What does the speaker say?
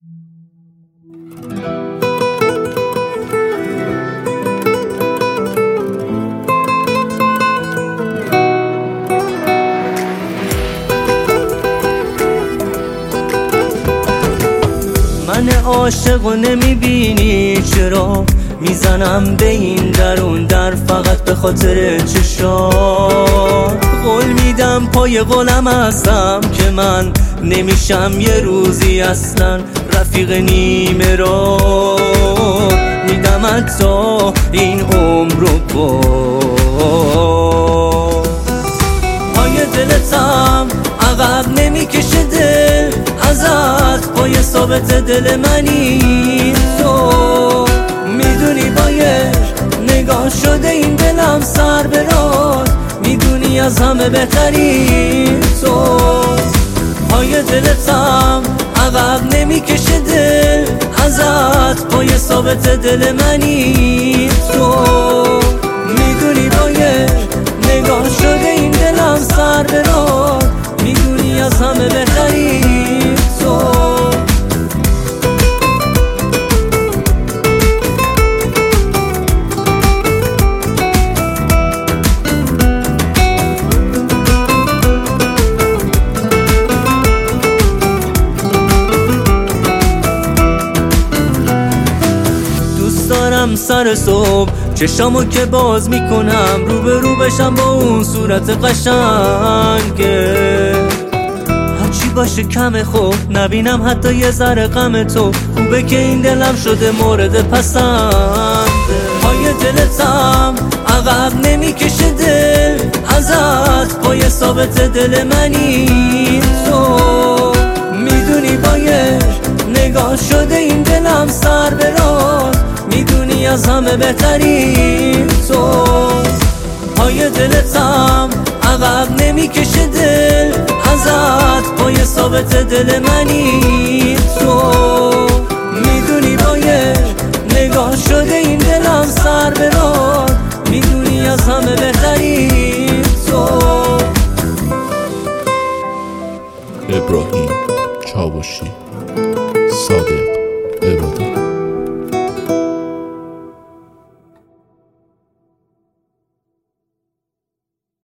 من عاشق و نمیبینی چرا میزنم به این در فقط به خاطر چشات. قول میدم پای قولم هستم که من نمیشم یه روزی اصلا رفیق نیمه را. میدم حتی این عمر رو با پای دلتم عقب نمیکشه دل ازت. پای ثابت دل منی تو، میدونی با یه نگاه شده این دلم سر برات. میدونی از همه بهتری تو، پای دلتم عقب نمیکشه دل ازت. پای ثابت دل منی تو، میدونی با یه نگاه شده این دلم سر برات. میدونی از همه بهتری تو. سر صبح چشامو که باز میکنم روبرو بشم با اون صورت قشنگه. هرچی باشه کمه خوب نبینم حتی یه ذره غم تو. خوبه که این دلم شده مورد پسنده. پای دلتم عقب نمیکشه دل ازت. پای ثابت دل منی تو، میدونی با یه نگاه شده این دلم سر برات. میدونی از همه بهتری تو، پای دلتم عقب نمیکشه دل ازت. پای ثابت دل منی تو، میدونی با یه نگاه شده این دلم سر برات. میدونی از همه بهتری تو. ابراهیم چاوشی، صادق.